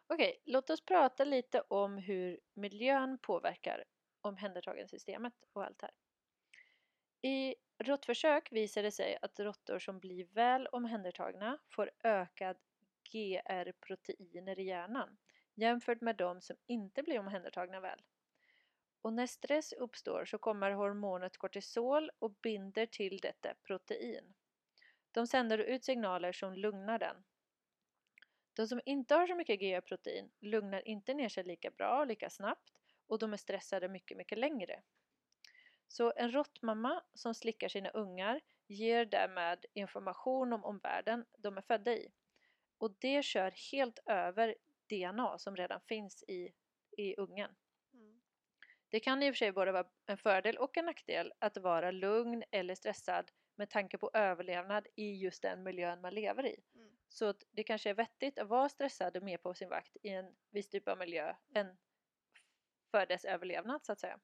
Okej, låt oss prata lite om hur miljön påverkar omhändertagandesystemet och allt här. I råttförsök visar det sig att råttor som blir väl omhändertagna får ökad GR-proteiner i hjärnan jämfört med de som inte blir omhändertagna väl. Och när stress uppstår så kommer hormonet kortisol och binder till detta protein. De sänder ut signaler som lugnar den. De som inte har så mycket GR-protein lugnar inte ner sig lika bra och lika snabbt och de är stressade mycket längre. Så en råttmamma som slickar sina ungar ger därmed information om omvärlden de är födda i. Och det kör helt över DNA som redan finns i ungen. Det kan i och för sig både vara en fördel och en nackdel att vara lugn eller stressad med tanke på överlevnad i just den miljön man lever i. Så att det kanske är vettigt att vara stressad och mer på sin vakt i en viss typ av miljö än för dess överlevnad så att säga.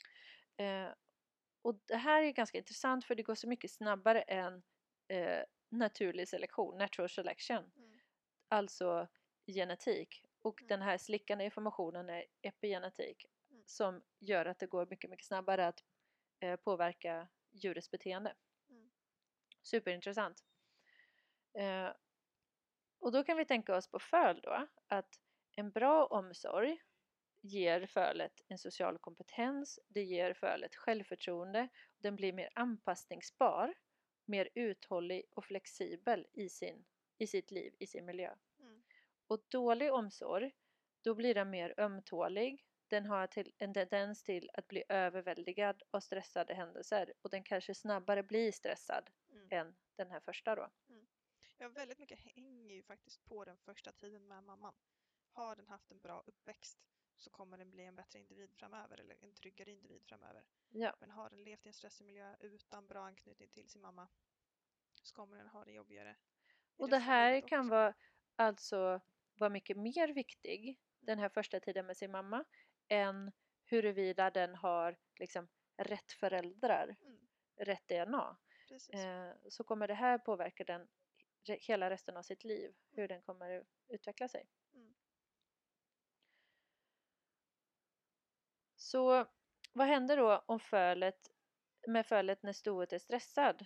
Och det här är ganska intressant för det går så mycket snabbare än naturlig selektion, natural selection. Alltså genetik. Och den här slickande informationen är epigenetik som gör att det går mycket snabbare att påverka djurets beteende. Superintressant. Och då kan vi tänka oss på föl då, att en bra omsorg ger fölet en social kompetens, det ger fölet självförtroende, den blir mer anpassningsbar, mer uthållig och flexibel i sitt liv, i sin miljö. Och dålig omsorg, då blir den mer ömtålig, den har en tendens till att bli överväldigad av stressade händelser och den kanske snabbare blir stressad än den här första då. Ja, väldigt mycket hänger ju faktiskt på den första tiden med mamman. Har den haft en bra uppväxt så kommer den bli en bättre individ framöver eller en tryggare individ framöver. Ja. Men har den levt i en stressig miljö utan bra anknytning till sin mamma så kommer den ha det jobbigare. Och det här kan vara mycket mer viktig den här första tiden med sin mamma än huruvida den har liksom rätt föräldrar, rätt DNA. Så kommer det här påverka den hela resten av sitt liv, hur den kommer utveckla sig. Så vad händer då om med fölet när stoet är stressad?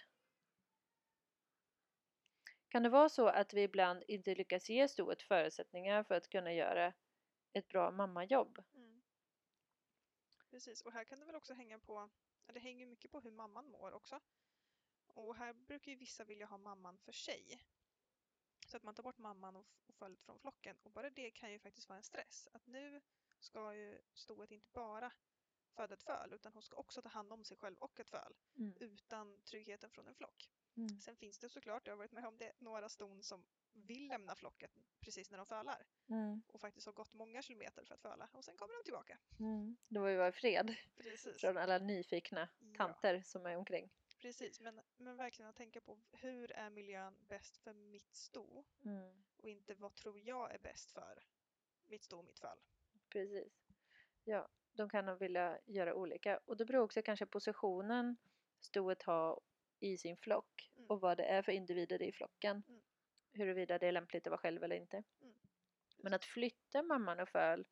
Kan det vara så att vi ibland inte lyckas ge stoet förutsättningar för att kunna göra ett bra mammajobb? Precis, och här kan det väl också hänga på, det hänger mycket på hur mamman mår också. Och här brukar ju vissa vilja ha mamman för sig. Så att man tar bort mamman och fölet från flocken. Och bara det kan ju faktiskt vara en stress. Att nu ska ju stoet inte bara föda ett föl utan hon ska också ta hand om sig själv och ett föl utan tryggheten från en flock. Sen finns det såklart, jag har varit med om det, några ston som vill lämna flocket precis när de fölar och faktiskt har gått många kilometer för att föla och sen kommer de tillbaka. Då var vi vara i fred från alla nyfikna tanter som är omkring. Precis, men verkligen att tänka på hur är miljön bäst för mitt sto och inte vad tror jag är bäst för mitt sto och mitt föl. Precis. Ja, de kan nog vilja göra olika. Och det beror också kanske positionen stoet har i sin flock och vad det är för individer i flocken. Huruvida det är lämpligt att vara själv eller inte. Men att flytta mamman och föl,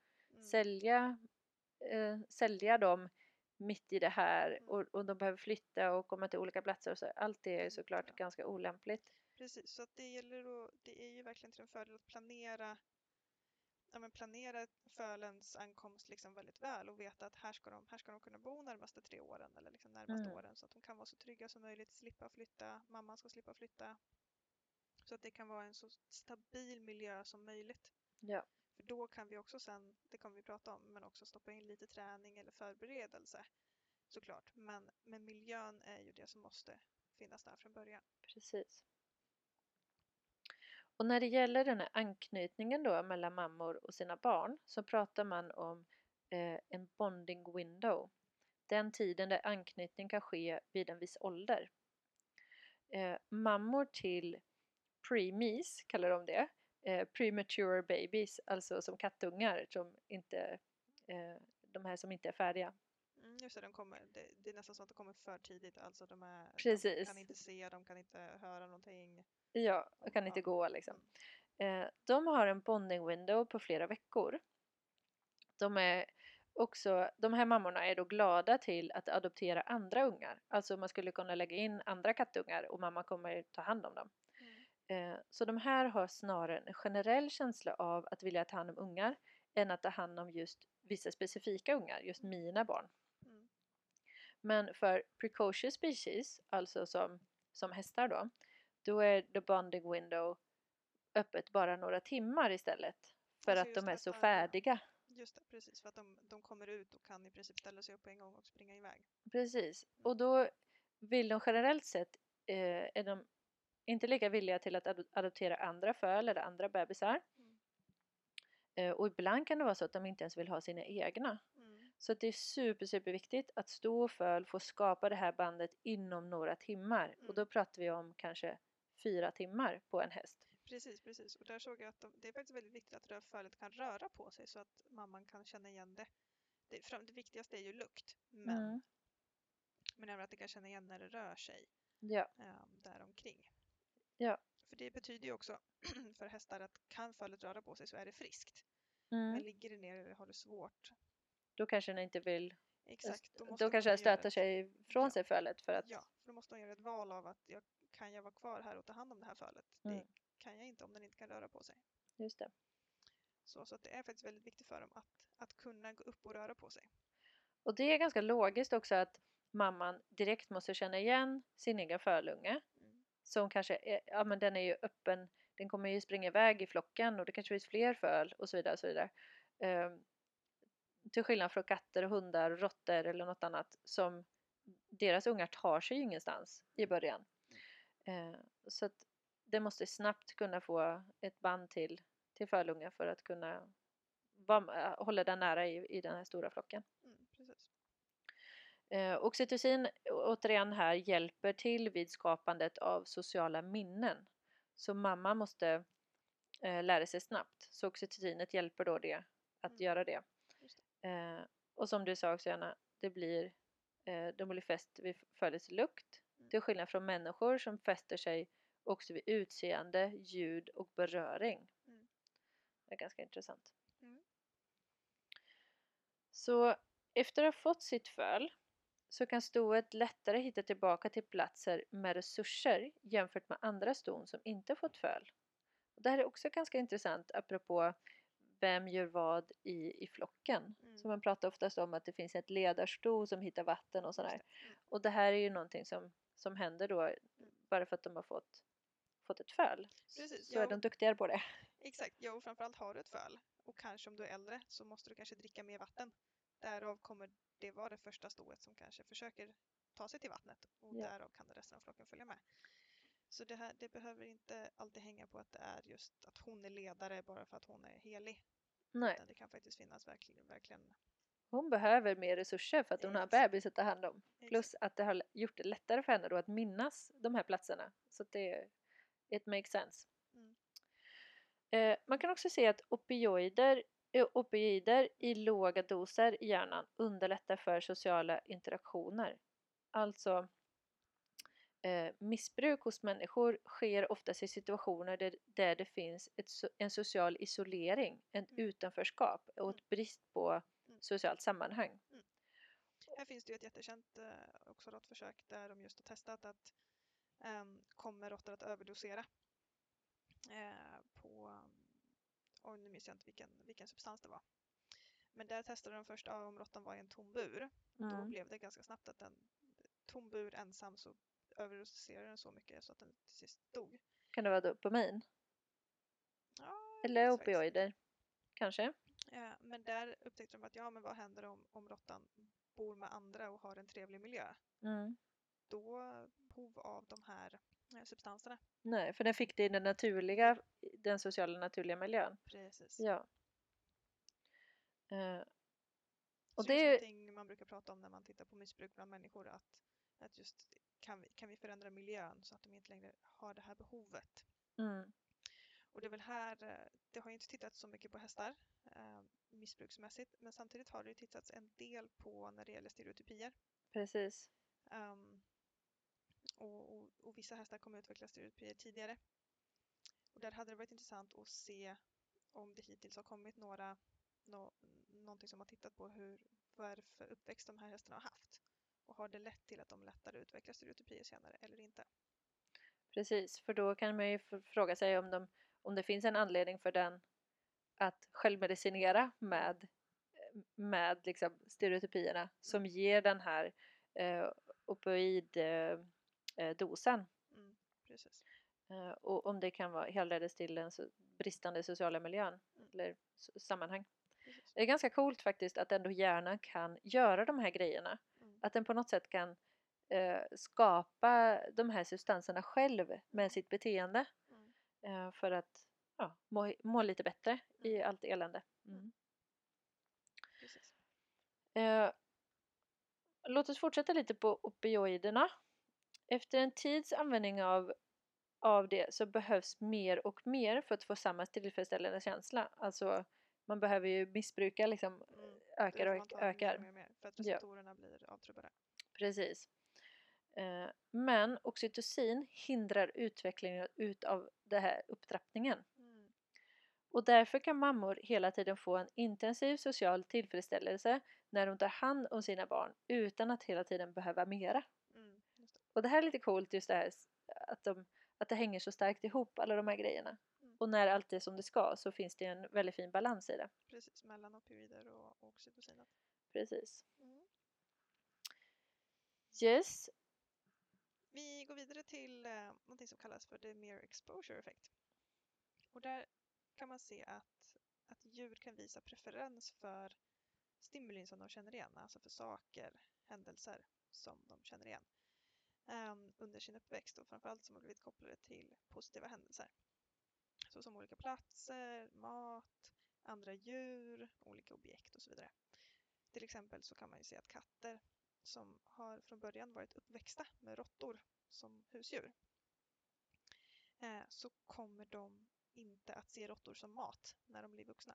sälja dem mitt i det här och de behöver flytta och komma till olika platser och så. Allt det är såklart ganska olämpligt. Precis, så att det är ju verkligen till en fördel att planera fölens ankomst liksom väldigt väl och veta att här ska de kunna bo närmaste 3 åren eller liksom närmaste åren så att de kan vara så trygga som möjligt, slippa flytta, mamman ska slippa flytta. Så att det kan vara en så stabil miljö som möjligt. Ja. För då kan vi också sen, det kommer vi prata om, men också stoppa in lite träning eller förberedelse såklart. Men miljön är ju det som måste finnas där från början. Precis. Och när det gäller den här anknytningen då mellan mammor och sina barn så pratar man om en bonding window. Den tiden där anknytning kan ske vid en viss ålder. Mammor till preemies kallar de det. Premature babies, alltså som kattungar som inte, de här som inte är färdiga. Just det, det är nästan så att de kommer för tidigt, alltså de Precis. kan inte se, de kan inte höra någonting. Ja, de kan inte gå liksom. De har en bonding window på flera veckor. De här mammorna är då glada till att adoptera andra ungar. Alltså man skulle kunna lägga in andra kattungar och mamma kommer ta hand om dem. Så de här har snarare en generell känsla av att vilja ta hand om ungar än att ta hand om just vissa specifika ungar, just mina barn. Men för precocious species, alltså som hästar då är the bonding window öppet bara några timmar istället. För Alltså att de är just så att, färdiga. Just det, precis. För att de kommer ut och kan i princip ställa sig upp på en gång och springa iväg. Precis. Och då vill de generellt sett, är de inte lika villiga till att adoptera andra föl eller andra bebisar. Och ibland kan det vara så att de inte ens vill ha sina egna. Så att det är superviktigt att stå och föl får skapa det här bandet inom några timmar. Och då pratar vi om kanske 4 timmar på en häst. Precis. Och där såg jag att det är faktiskt väldigt viktigt att fölet kan röra på sig så att mamman kan känna igen det. Det viktigaste är ju lukt, men även att det kan känna igen när det rör sig där omkring. Ja. För det betyder ju också för hästar att kan fölet röra på sig så är det friskt. Men ligger det ner eller har det svårt, då kanske den inte vill. Exakt, då kanske den stöter sig från sig fölet för att... Ja, för då måste man göra ett val av att kan jag vara kvar här och ta hand om det här fölet? Det kan jag inte om den inte kan röra på sig. Just det. Så att det är faktiskt väldigt viktigt för dem att kunna gå upp och röra på sig. Och det är ganska logiskt också att mamman direkt måste känna igen sin egen fölunge. Som kanske är, men den är ju öppen, den kommer ju springa iväg i flocken och det kanske finns fler föl och så vidare. Och så vidare. Till skillnad från katter, hundar, råttor eller något annat som deras ungar tar sig ingenstans i början. Så att det måste snabbt kunna få ett band till fölungar för att kunna hålla den nära i den här stora flocken. Precis. Oxytocin återigen här hjälper till vid skapandet av sociala minnen. Så mamma måste lära sig snabbt. Så oxytocinet hjälper då det att göra det. Och som du sa också Anna, de blir fäst vid födelselukt. Till skillnad från människor som fäster sig också vid utseende, ljud och beröring. Det är ganska intressant. Så efter att ha fått sitt föl så kan stoet lättare hitta tillbaka till platser med resurser jämfört med andra ston som inte fått föl. Och det här är också ganska intressant apropå vem gör vad i flocken. Så man pratar oftast om att det finns ett ledarsto som hittar vatten och sådär. Och det här är ju någonting som händer då bara för att de har fått ett föl. Precis, så är de duktigare på det. Exakt, ja, och framförallt har du ett föl och kanske om du är äldre så måste du kanske dricka mer vatten. Därav kommer det vara det första stoet som kanske försöker ta sig till vattnet och därav kan resten av flocken följa med. Så det behöver inte alltid hänga på att det är just att hon är ledare bara för att hon är helig. Nej. Utan det kan faktiskt finnas verkligen... Hon behöver mer resurser för att hon har bebis att ta hand om. Plus att det har gjort det lättare för henne då att minnas de här platserna. Så att it makes sense. Man kan också se att opioider i låga doser i hjärnan underlättar för sociala interaktioner. Alltså missbruk hos människor sker oftast i situationer där det finns en social isolering, ett utanförskap och ett brist på socialt sammanhang. Här finns det ju ett jättekänt också råttförsök där de just har testat att kommer råttor att överdosera på, nu minns jag inte vilken substans det var. Men där testade de först om råttan var i en tom bur. Då blev det ganska snabbt att en tom bur ensam så överdoserade den så mycket så att den till sist dog. Kan det vara dopamin? Ja, eller opioider? Kanske? Men där upptäckte de att men vad händer om råttan bor med andra och har en trevlig miljö? Då behov av de här substanserna. Nej, för den fick det i den sociala naturliga miljön. Precis. Ja. Och det är någonting man brukar prata om när man tittar på missbruk bland människor, att just kan vi förändra miljön så att de inte längre har det här behovet. Och det är väl här, det har ju inte tittats så mycket på hästar missbruksmässigt, men samtidigt har det ju tittats en del på när det gäller stereotypier. Precis. Och vissa hästar kommer utveckla stereotypier tidigare. Och där hade det varit intressant att se om det hittills har kommit någonting som har tittat på vad är det för uppväxt de här hästarna har haft. Och har det lett till att de lättare utvecklar stereotypier senare eller inte? Precis, för då kan man ju fråga sig om det finns en anledning för den att självmedicinera med liksom stereotypierna som ger den här opioiddosen. Precis. Och om det kan vara helledes till den bristande sociala miljön eller sammanhang. Precis. Det är ganska coolt faktiskt att ändå hjärnan kan göra de här grejerna. Att den på något sätt kan skapa de här substanserna själv med sitt beteende. För att må lite bättre i allt elände. Precis. Låt oss fortsätta lite på opioiderna. Efter en tids användning av det så behövs mer och mer för att få samma tillfredsställande känsla. Alltså man behöver ju missbruka liksom ökar och ökar. Mer, för att receptorerna blir avtrubbade. Precis. Men oxytocin hindrar utvecklingen utav den här upptrappningen. Och därför kan mammor hela tiden få en intensiv social tillfredsställelse när de tar hand om sina barn utan att hela tiden behöva mera. Och det här är lite coolt just det här att det hänger så starkt ihop alla de här grejerna. Och när allt är som det ska så finns det en väldigt fin balans i det. Precis, mellan opioider och oxytocinet. Precis. Yes. Vi går vidare till något som kallas för the mere exposure effect. Och där kan man se att djur kan visa preferens för stimulin som de känner igen, alltså för saker, händelser som de känner igen under sin uppväxt och framförallt som har blivit kopplade till positiva händelser. Så som olika platser, mat, andra djur, olika objekt och så vidare. Till exempel så kan man ju se att katter som har från början varit uppväxta med råttor som husdjur så kommer de inte att se råttor som mat när de blir vuxna.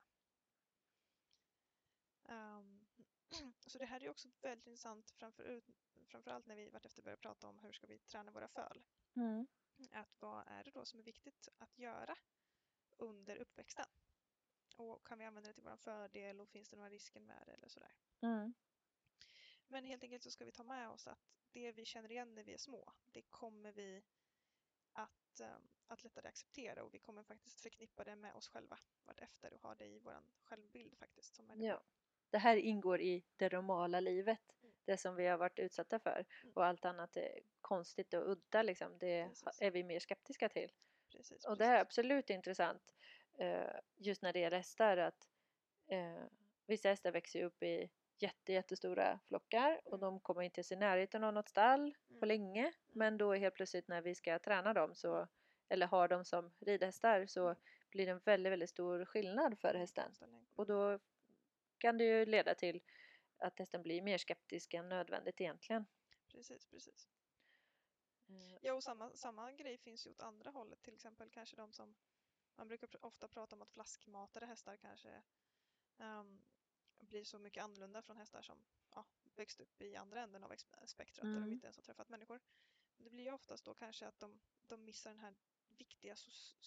Så det här är också väldigt intressant framförallt när vi vartefter börjar prata om hur ska vi träna våra föl. Att vad är det då som är viktigt att göra under uppväxten? Och kan vi använda det till vår fördel och finns det några risker med det eller sådär? Men helt enkelt så ska vi ta med oss att det vi känner igen när vi är små, det kommer vi att lättare acceptera och vi kommer faktiskt förknippa det med oss själva vartefter och ha det i vår självbild faktiskt som människor. Ja. Det här ingår i det normala livet, det som vi har varit utsatta för och allt annat är konstigt och udda liksom, det är vi mer skeptiska till. Och det är absolut intressant just när det gäller hästar att vissa hästar växer upp i jättestora flockar och de kommer inte till närheten av något stall på länge, men då helt plötsligt när vi ska träna dem eller har dem som ridhästar så blir det en väldigt, väldigt stor skillnad för hästen och då kan det ju leda till att hästen blir mer skeptisk än nödvändigt egentligen. Precis. Ja, och samma grej finns ju åt andra hållet. Till exempel kanske de som man brukar ofta prata om att flaskmatade hästar kanske blir så mycket annorlunda från hästar som växt upp i andra änden av spektrat där de inte ens har träffat människor. Det blir ju oftast då kanske att de missar den här viktiga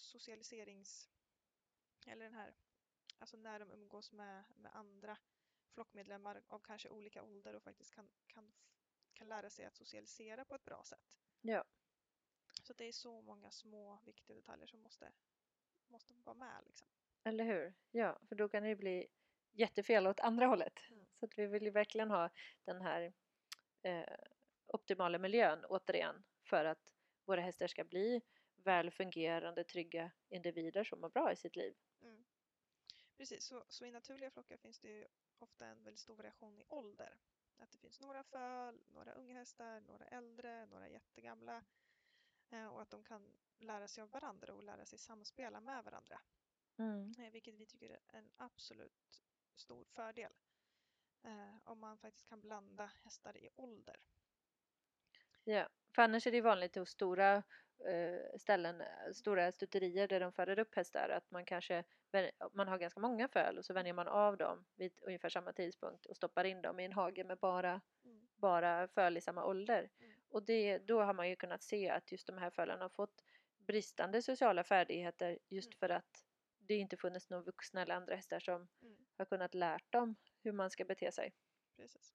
eller den här, alltså när de umgås med andra flockmedlemmar av kanske olika ålder och faktiskt kan lära sig att socialisera på ett bra sätt. Ja. Så det är så många små viktiga detaljer som måste vara med liksom. Eller hur? Ja, för då kan det ju bli jättefel åt andra hållet. Så att vi vill ju verkligen ha den här optimala miljön återigen för att våra hästar ska bli väl fungerande, trygga individer som mår bra i sitt liv. Precis, så i naturliga flockar finns det ju ofta en väldigt stor variation i ålder. Att det finns några föl, några unga hästar, några äldre, några jättegamla. Och att de kan lära sig av varandra och lära sig samspela med varandra. Vilket vi tycker är en absolut stor fördel. Om man faktiskt kan blanda hästar i ålder. Ja, för annars är det vanligt hos stora ställen, stora stutterier där de föder upp hästar att man har ganska många föl och så vänjer man av dem vid ungefär samma tidpunkt och stoppar in dem i en hage med bara föl i samma ålder. Och då har man ju kunnat se att just de här fölen har fått bristande sociala färdigheter just för att det inte funnits några vuxna eller andra hästar som har kunnat lärt dem hur man ska bete sig. Precis.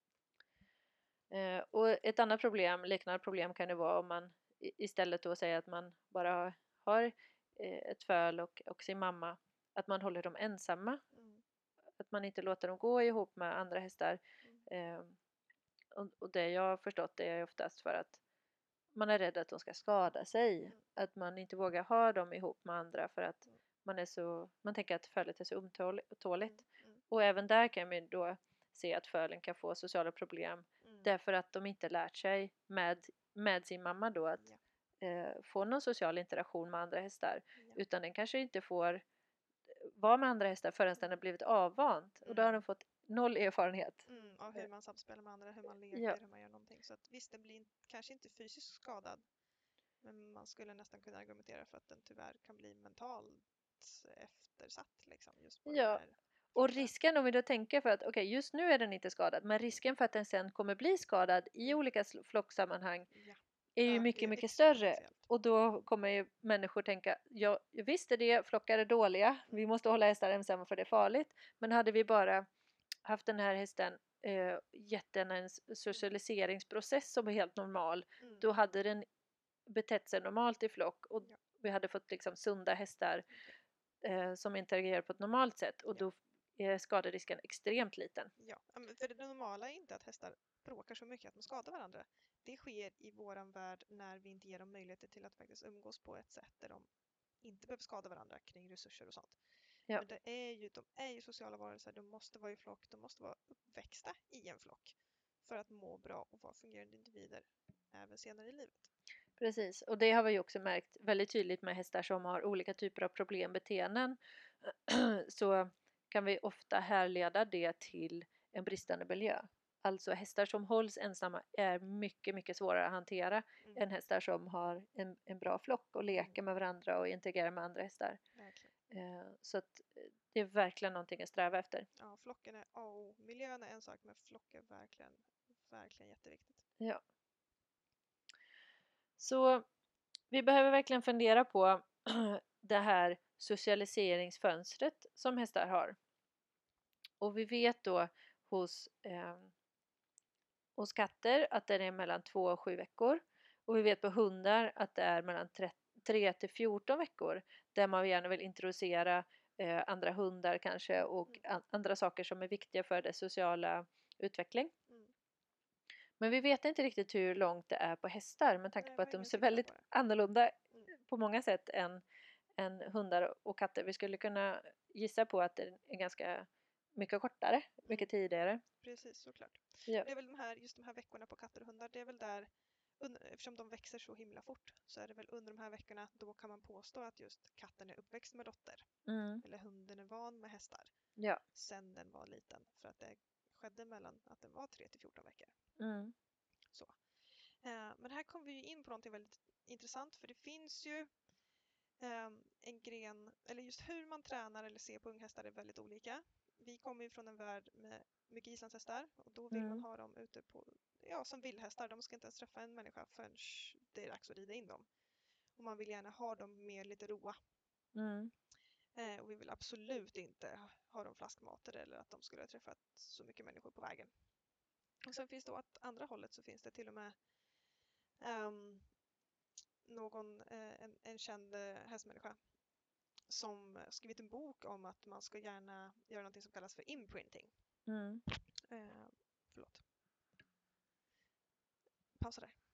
Och ett annat problem, liknande problem kan det vara om man istället då säger att man bara har ett föl och sin mamma, att man håller dem ensamma. Att man inte låter dem gå ihop med andra hästar. Och det jag har förstått det är oftast för att man är rädd att de ska skada sig. Att man inte vågar ha dem ihop med andra för att man tänker att fölet är så ömtåligt. Och även där kan man då se att fölen kan få sociala problem därför att de inte lärt sig med sin mamma då att få någon social interaktion med andra hästar. Utan den kanske inte får vara med andra hästar förrän den har blivit avvant. Och då har den fått noll erfarenhet. Av hur man samspelar med andra, hur man leker, hur man gör någonting. Så att visst, den blir kanske inte fysiskt skadad. Men man skulle nästan kunna argumentera för att den tyvärr kan bli mentalt eftersatt. Liksom, just på och risken om vi då tänker för att just nu är den inte skadad. Men risken för att den sen kommer bli skadad i olika flocksammanhang är ju mycket, mycket större. Och då kommer ju människor tänka, ja visst är det, flockar är dåliga. Vi måste hålla hästar ensamma för det är farligt. Men hade vi bara haft den här hästen gett den en socialiseringsprocess som är helt normal. Då hade den betett sig normalt i flock och vi hade fått liksom sunda hästar som interagerar på ett normalt sätt och då är skaderisken extremt liten. Ja, för det normala är inte att hästar bråkar så mycket att de skadar varandra. Det sker i våran värld när vi inte ger dem möjligheter till att faktiskt umgås på ett sätt där de inte behöver skada varandra kring resurser och sånt. Men de är ju sociala varelser, de måste vara i flock, de måste vara uppväxta i en flock för att må bra och vara fungerande individer även senare i livet. Precis, och det har vi också märkt väldigt tydligt med hästar som har olika typer av problembeteenden. Så kan vi ofta härleda det till en bristande miljö. Alltså hästar som hålls ensamma är mycket, mycket svårare att hantera än hästar som har en bra flock och leker med varandra och interagerar med andra hästar. Så att det är verkligen någonting att sträva efter. Ja, flocken är miljön är en sak, men flock är verkligen, verkligen jätteviktigt. Ja. Så vi behöver verkligen fundera på det här socialiseringsfönstret som hästar har. Och vi vet då hos katter att det är mellan 2 och 7 veckor. Och vi vet på hundar att det är mellan 3 till 14 veckor. Där man gärna vill introducera andra hundar kanske och andra saker som är viktiga för dess sociala utveckling. Men vi vet inte riktigt hur långt det är på hästar med tanke på att de ser väldigt annorlunda på många sätt än hundar och katter. Vi skulle kunna gissa på att det är ganska mycket kortare, mycket tidigare. Precis, såklart. Ja. Det är väl just de här veckorna på katter och hundar, det är väl där, eftersom de växer så himla fort, så är det väl under de här veckorna då kan man påstå att just katten är uppväxt med dotter. Eller hunden är van med hästar. Ja. Sen den var liten, för att det skedde mellan att den var 3 till 14 veckor. Så. Men här kommer vi in på någonting väldigt intressant, för det finns ju en gren, eller just hur man tränar eller ser på unghästar är väldigt olika. Vi kommer ju från en värld med mycket islandshästar och då vill man ha dem ute på, som vildhästar. De ska inte ens träffa en människa förrän det är dags att rida in dem. Och man vill gärna ha dem med lite roa. Och vi vill absolut inte ha dem flaskmatade eller att de skulle ha träffat så mycket människor på vägen. Och sen finns det åt andra hållet så finns det till och med en känd hästmänniska som skrivit en bok om att man ska gärna göra något som kallas för imprinting. Förlåt. Pausa där.